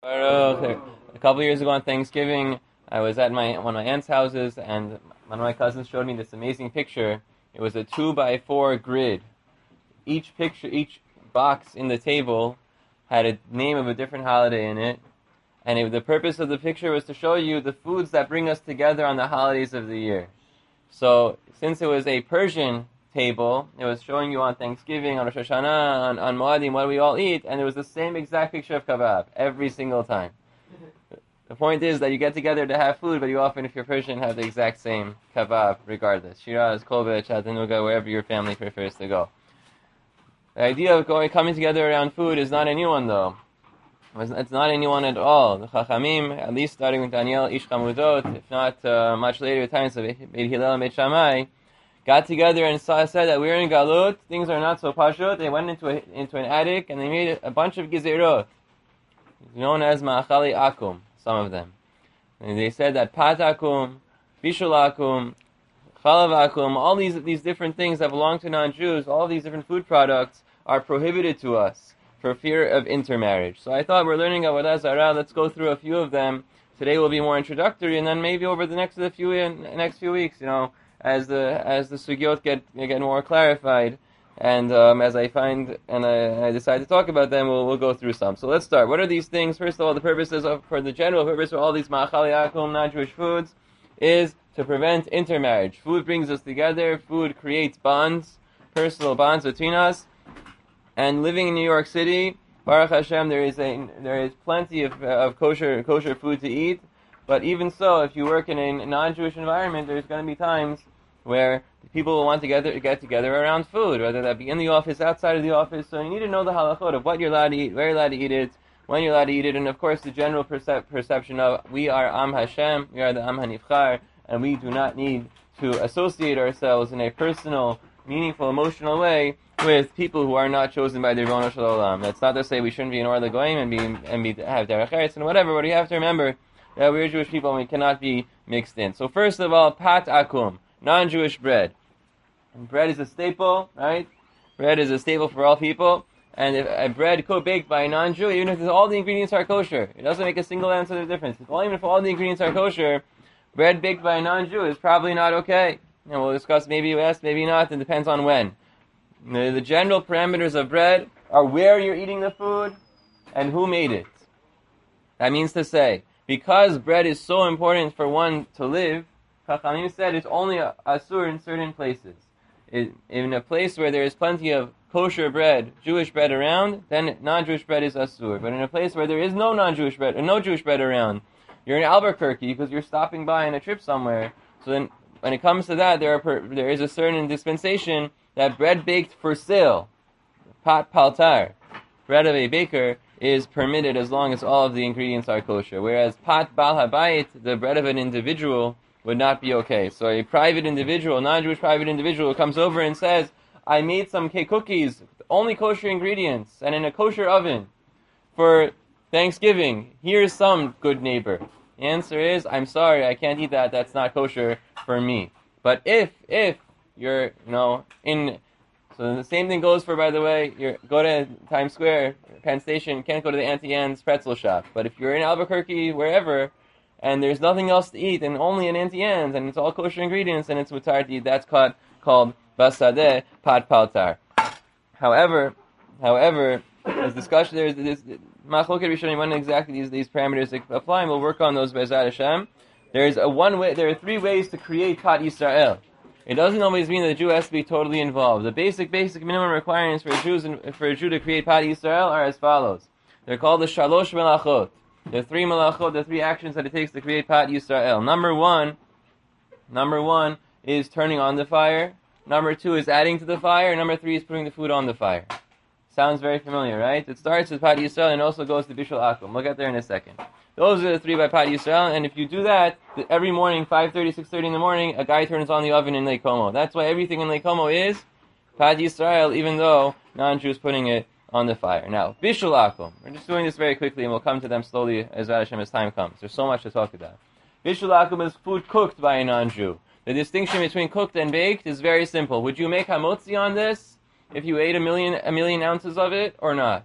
A couple years ago on Thanksgiving, I was at one of my aunt's houses, and one of my cousins showed me this amazing picture. It was a 2x4 grid. Each box in the table had a name of a different holiday in it, and the purpose of the picture was to show you the foods that bring us together on the holidays of the year. So, since it was a Persian table, it was showing you on Thanksgiving, on Rosh Hashanah, on Moadim, what we all eat, and it was the same exact picture of kebab every single time. The point is that you get together to have food, but you often, if you're Persian, have the exact same kebab regardless. Shiraz, Kolbe, Chattanooga, wherever your family prefers to go. The idea of coming together around food is not a new one, though. It's not a new one at all. The Chachamim, at least starting with Daniel Ish Chamudot, if not much later times of Beit Hillel and Beit Shammai, got together and said that we're in Galut, things are not so pashut. They went into an attic and they made a bunch of gizerot, known as ma'achali akum, some of them. And they said that pat akum, bishul akum, chalav akum, all these different things that belong to non-Jews, all these different food products are prohibited to us for fear of intermarriage. So I thought we're learning Avodah Zarah, let's go through a few of them. Today will be more introductory, and then maybe over the next few weeks, as the sugyot get more clarified, and as I find and I decide to talk about them, we'll go through some. So let's start. What are these things? First of all, the purposes for the general purpose of all these ma'achali akum, non-Jewish foods, is to prevent intermarriage. Food brings us together. Food creates bonds, personal bonds between us. And living in New York City, Baruch Hashem, there is plenty of kosher food to eat. But even so, if you work in a non-Jewish environment, there's going to be times where people will want to get together around food, whether that be in the office, outside of the office. So you need to know the halachot of what you're allowed to eat, where you're allowed to eat it, when you're allowed to eat it, and of course the general perception of we are Am Hashem, we are the Am HaNivchar, and we do not need to associate ourselves in a personal, meaningful, emotional way with people who are not chosen by the Ribono Shel Olam. That's not to say we shouldn't be in Or LaGoyim and have derech eretz and whatever, but you have to remember that we're Jewish people and we cannot be mixed in. So first of all, pat akum, non-Jewish bread. And bread is a staple, right? Bread is a staple for all people. And if a bread baked by a non-Jew, even if all the ingredients are kosher, it doesn't make a single ounce of difference. Even if all the ingredients are kosher, bread baked by a non-Jew is probably not okay. And we'll discuss maybe yes, maybe not, it depends on when. The general parameters of bread are where you're eating the food and who made it. That means to say, because bread is so important for one to live, Chachamim said it's only asur in certain places. In a place where there is plenty of kosher bread, Jewish bread around, then non-Jewish bread is asur. But in a place where there is no non-Jewish bread, or no Jewish bread around, you're in Albuquerque because you're stopping by on a trip somewhere, so then when it comes to that, there is a certain dispensation that bread baked for sale, pat paltar, bread of a baker, is permitted as long as all of the ingredients are kosher. Whereas pat bal habayit, the bread of an individual, would not be okay. So a private individual, non-Jewish private individual, comes over and says, I made some cake cookies, only kosher ingredients, and in a kosher oven for Thanksgiving. Here's some, good neighbor. The answer is, I'm sorry, I can't eat that, that's not kosher for me. But if you're, so the same thing goes for, by the way, go to Times Square, Penn Station, you can't go to the Auntie Anne's pretzel shop. But if you're in Albuquerque, wherever, and there's nothing else to eat, and only an Auntie Anne's, and it's all kosher ingredients, and it's mutar to eat, that's called basadeh pat paltar. However, there's discussion, there's this machloket rishonim when exactly these parameters apply, and we'll work on those Be'ezrat Hashem. There are three ways to create Pat Yisrael. It doesn't always mean that the Jew has to be totally involved. The basic minimum requirements for a Jew to create Pat Yisrael are as follows. They're called the Shalosh Melachot. The three melachot, the three actions that it takes to create Pat Yisrael. Number one is turning on the fire. Number two is adding to the fire. Number three is putting the food on the fire. Sounds very familiar, right? It starts with Pat Yisrael and also goes to Bishul Akum. We'll get there in a second. Those are the three by Pat Yisrael, and if you do that, every morning, 5:30, 6:30 in the morning, a guy turns on the oven in Lake Como. That's why everything in Lake Como is Pat Yisrael, even though non-Jews putting it on the fire. Now, Bishul Akum. We're just doing this very quickly, and we'll come to them slowly as time comes. There's so much to talk about. Bishul Akum is food cooked by a non-Jew. The distinction between cooked and baked is very simple. Would you make hamotzi on this if you ate a million ounces of it or not?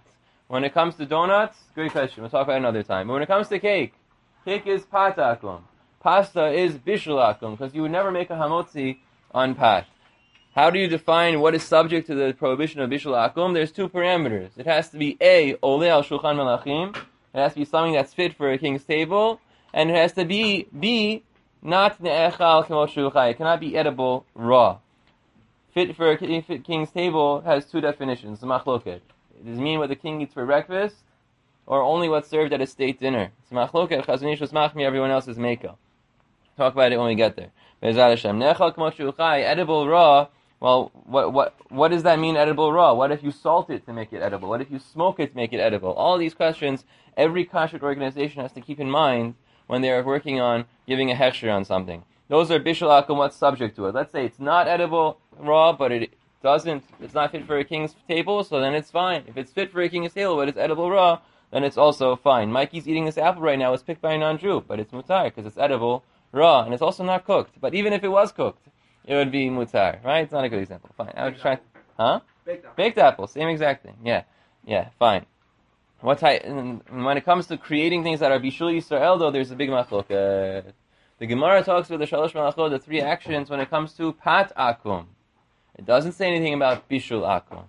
When it comes to donuts, good question. We'll talk about it another time. But when it comes to cake is pat akum. Pasta is bishul akum, because you would never make a hamotzi on pat. How do you define what is subject to the prohibition of bishul akum? There's two parameters. It has to be A, ole al shulchan melachim. It has to be something that's fit for a king's table. And it has to be B, not ne'echal kemot shulchan. It cannot be edible raw. Fit for a king's table has two definitions. Machloket. Does it mean what the king eats for breakfast, or only what's served at a state dinner? It's machloket. Chazon Ish was machmi. Everyone else is meko. Talk about it when we get there. Be'ezrat Hashem. Ne'echal kemot shulchan. Edible raw. Well, what does that mean, edible raw? What if you salt it to make it edible? What if you smoke it to make it edible? All these questions, every kashrut organization has to keep in mind when they are working on giving a hechsher on something. Those are bishul akum, what's subject to it. Let's say it's not edible raw, but it's not fit for a king's table, so then it's fine. If it's fit for a king's table, but it's edible raw, then it's also fine. Mikey's eating this apple right now. It's picked by a non-Jew, but it's mutar, because it's edible raw, and it's also not cooked. But even if it was cooked, it would be mutar, right? It's not a good example. Fine. I was trying. Huh? Baked apple. Same exact thing. Yeah. Fine. What type? When it comes to creating things that are bishul Yisrael, though, there's a big machloket. The Gemara talks about the shalosh malachot, the three actions, when it comes to pat akum. It doesn't say anything about bishul akum.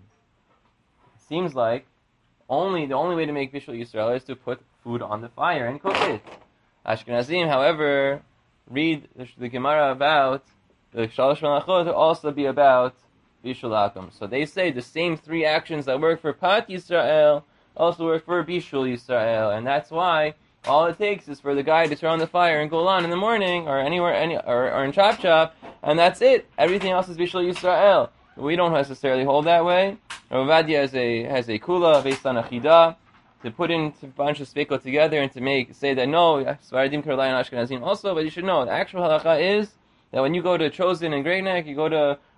It seems like the only way to make bishul Yisrael is to put food on the fire and cook it. Ashkenazim, however, read the Gemara about the shalosh malachot to also be about bishul akum. So they say the same three actions that work for pat Yisrael also work for bishul Yisrael, and that's why all it takes is for the guy to turn on the fire in Golan in the morning, or anywhere, or in Chop Chop, and that's it. Everything else is bishul Yisrael. We don't necessarily hold that way. Rav Ovadia has a kula based on a chida to put in a bunch of speikot together and to say that no, Sfaradim can rely on Ashkenazim also, but you should know the actual halacha is that when you go to Chosen and Great Neck, you go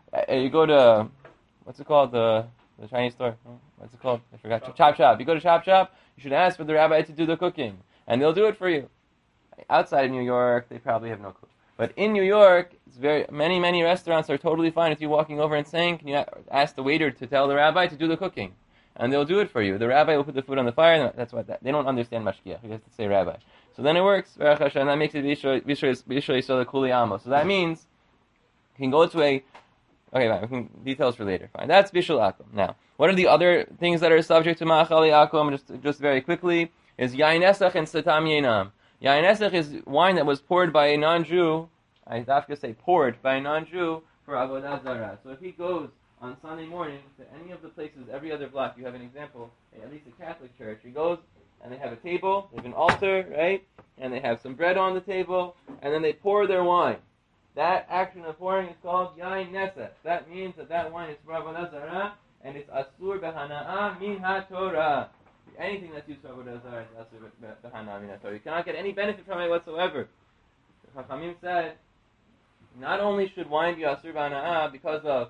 to what's it called, the Chinese store? What's it called? I forgot. Chop Chop. You go to Chop Chop, you should ask for the rabbi to do the cooking, and they'll do it for you. Outside of New York, they probably have no clue. But in New York, it's many restaurants are totally fine with you walking over and saying, "Can you ask the waiter to tell the rabbi to do the cooking?" And they'll do it for you. The rabbi will put the food on the fire, and that's what they don't understand mashkiach. You have to say rabbi. So then it works. And that makes it Bishul Yisrael Kuli Amo. So that means you can go to okay, fine. Details for later. Fine. That's Bishul Akum. Now, what are the other things that are subject to Ma'achali Akum? Just very quickly, is Yain Esach and Satam Yenam. Yain Esach is wine that was poured by a non-Jew. I have to say poured by a non-Jew for Avodah Zarah. So if he goes on Sunday morning to any of the places, every other block, you have an example, at least a Catholic church, he goes and they have a table, they have an altar, right? And they have some bread on the table, and then they pour their wine. That action of pouring is called Yain Nesach. That means that wine is for Avodah Zarah, and it's Asur Behana'ah Min HaTorah. Anything that's used for Avodah Zarah is Asur Behana'ah Min HaTorah. You cannot get any benefit from it whatsoever. The Chachamim said, not only should wine be Asur Behana'ah because of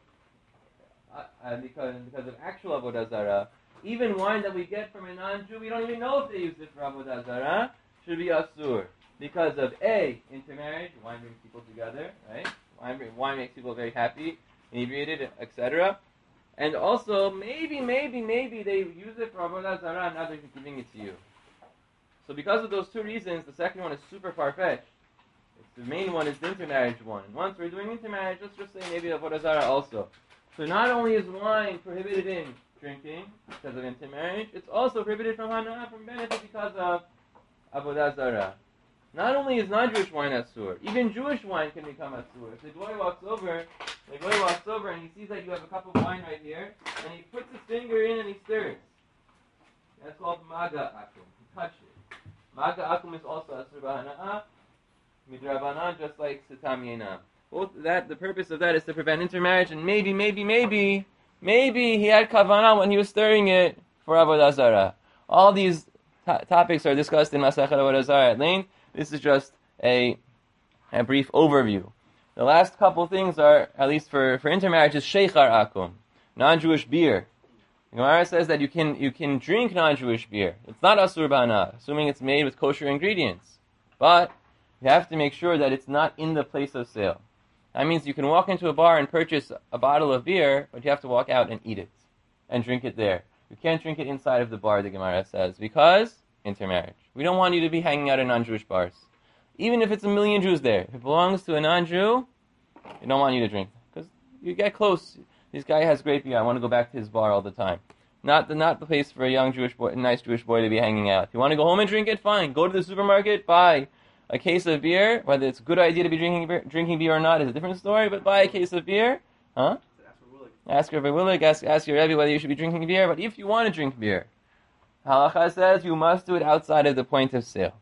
actual Avodah Zarah, even wine that we get from a non-Jew, we don't even know if they used it for Avodah Zarah, should be Asur. Because of intermarriage, wine brings people together, right? Wine makes people very happy, inebriated, etc. And also, maybe they use it for Avodah Zarah, and now they're giving it to you. So because of those two reasons, the second one is super far-fetched. The main one is the intermarriage one. Once we're doing intermarriage, let's just say maybe Avodah Zarah also. So not only is wine prohibited in drinking because of intermarriage, it's also prohibited from Hana'ah, from benefit, because of Avodah Zarah. Not only is non-Jewish wine asur, even Jewish wine can become asur. If the goy walks over and he sees that you have a cup of wine right here, and he puts his finger in and he stirs. That's called maga akum. He touched it. Maga akum is also asur b'hana'ah, midrabanan, just like sitam yenam. The purpose of that is to prevent intermarriage, and maybe he had kavanah when he was stirring it for Avodah Zarah. All these topics are discussed in Masechet Avodah Zarah at length. This is just a brief overview. The last couple things are, at least for intermarriage, is sheichar akum, non-Jewish beer. The Gemara says that you can drink non-Jewish beer. It's not asur b'hana'ah, assuming it's made with kosher ingredients. But you have to make sure that it's not in the place of sale. That means you can walk into a bar and purchase a bottle of beer, but you have to walk out and eat it and drink it there. You can't drink it inside of the bar, the Gemara says, because intermarriage. We don't want you to be hanging out in non-Jewish bars. Even if it's a million Jews there, if it belongs to a non-Jew, we don't want you to drink. Because you get close. This guy has great beer. I want to go back to his bar all the time. Not the place for a young Jewish boy, a nice Jewish boy to be hanging out. If you want to go home and drink it, fine. Go to the supermarket, buy a case of beer. Whether it's a good idea to be drinking beer or not is a different story, but buy a case of beer. Huh? Ask Rabbi Willig, ask your Rebbe whether you should be drinking beer. But if you want to drink beer, Halacha says you must do it outside of the point of sale.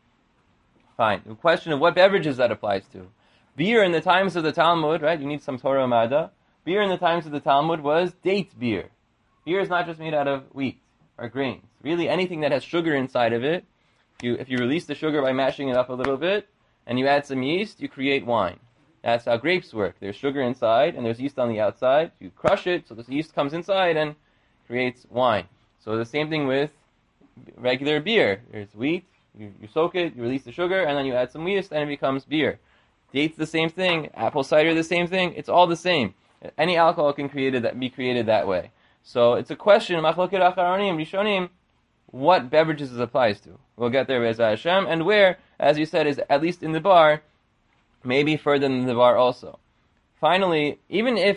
Fine. The question of what beverages that applies to. Beer in the times of the Talmud, right? You need some Torah Mada. Beer in the times of the Talmud was date beer. Beer is not just made out of wheat or grains. Really, anything that has sugar inside of it, if you release the sugar by mashing it up a little bit, and you add some yeast, you create wine. That's how grapes work. There's sugar inside, and there's yeast on the outside. You crush it, so the yeast comes inside and creates wine. So the same thing with regular beer. There's wheat, you soak it, you release the sugar, and then you add some yeast, and it becomes beer. Dates the same thing. Apple cider the same thing. It's all the same. Any alcohol can be created that way. So it's a question, Machloket Acharonim, Rishonim, what beverages it applies to. We'll get there with Hashem, and where, as you said, is at least in the bar, maybe further than the bar also. Finally, even if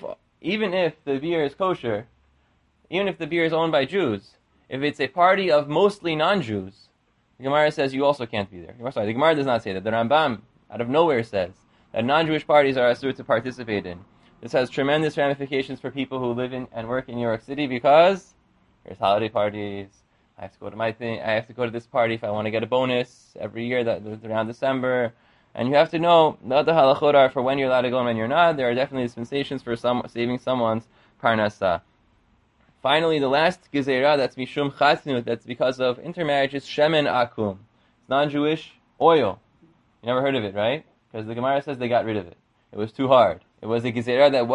the beer is kosher, even if the beer is owned by Jews, if it's a party of mostly non-Jews, the Gemara says you also can't be there. Sorry, the Gemara does not say that. The Rambam, out of nowhere, says that non-Jewish parties are asur to participate in. This has tremendous ramifications for people who live in and work in New York City because there's holiday parties. I have to go to my thing. I have to go to this party if I want to get a bonus every year that's around December. And you have to know what the halachot are for when you're allowed to go and when you're not. There are definitely dispensations for saving someone's parnasa. Finally, the last gezerah, that's mishum chatnut, that's because of intermarriage, is shemen akum. It's non-Jewish oil. You never heard of it, right? Because the Gemara says they got rid of it. It was too hard. It was a gezerah that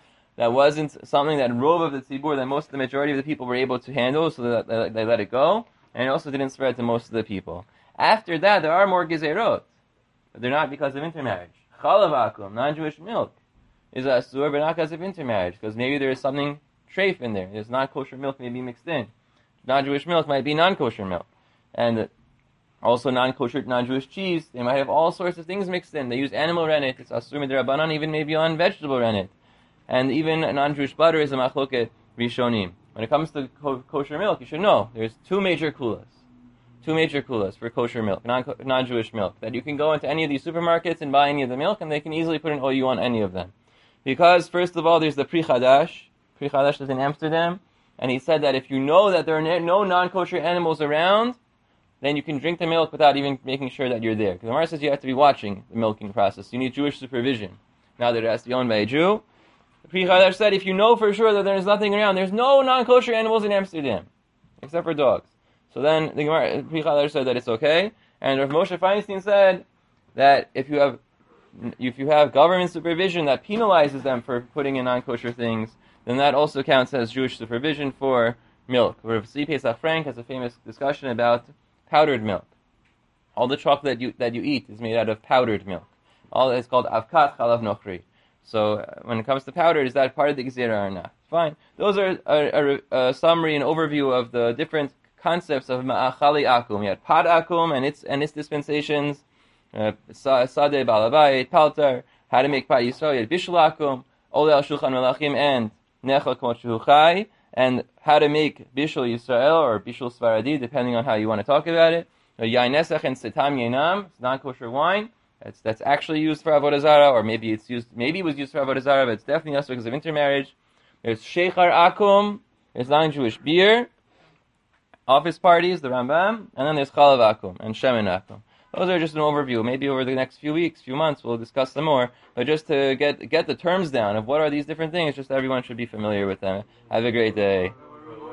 wasn't something that rov of the tzibur, that most of the majority of the people were able to handle, so that they let it go, and it also didn't spread to most of the people. After that, there are more gezerot, but they're not because of intermarriage. Chalav akum, non-Jewish milk, is asur, but not because of intermarriage, because maybe there is something treif in there. There's non-kosher milk may be mixed in. Non-Jewish milk might be non-kosher milk. And also non-kosher, non-Jewish cheese, they might have all sorts of things mixed in. They use animal rennet, it's asur midrabanan, even maybe on vegetable rennet. And even non-Jewish butter is a machloket rishonim. When it comes to kosher milk, you should know, there's two major kulas for kosher milk, non-Jewish milk, that you can go into any of these supermarkets and buy any of the milk, and they can easily put an OU on any of them. Because, first of all, there's the Pri Chadash. Pri Chadash is in Amsterdam, and he said that if you know that there are no non-kosher animals around, then you can drink the milk without even making sure that you're there. Because the Gemara says you have to be watching the milking process. You need Jewish supervision. Now that it has to be owned by a Jew, the Pri Chadash said if you know for sure that there's nothing around, there's no non-kosher animals in Amsterdam, except for dogs. So then the Gemara, Pri Chadash said that it's okay, and Rav Moshe Feinstein said that if you have government supervision that penalizes them for putting in non-kosher things, then that also counts as Jewish supervision for milk. Rav Tzvi Pesach Frank has a famous discussion about powdered milk. All the chocolate that you eat is made out of powdered milk. All it's called avkat chalav nochri. So when it comes to powdered, is that part of the gezerah or not? Fine. Those are a summary and overview of the different concepts of ma'achali akum. You had pad akum and its dispensations, sadeh balabayit, paltar, how to make pad yisrael. You had bishul akum, ole al shulchan melachim, and nechal k'mot shehu chai, and how to make bishul Yisrael or bishul Svaradi, depending on how you want to talk about it. Yain nesach and setam yenam, non-kosher wine. That's actually used for avodah zarah, or maybe it was used for avodah zarah, but it's definitely also because of intermarriage. There's sheichar akum, there's non-Jewish beer, office parties, the Rambam, and then there's chalav akum and shemen akum. Those are just an overview. Maybe over the next few months, we'll discuss some more. But just to get the terms down of what are these different things, just everyone should be familiar with them. Have a great day.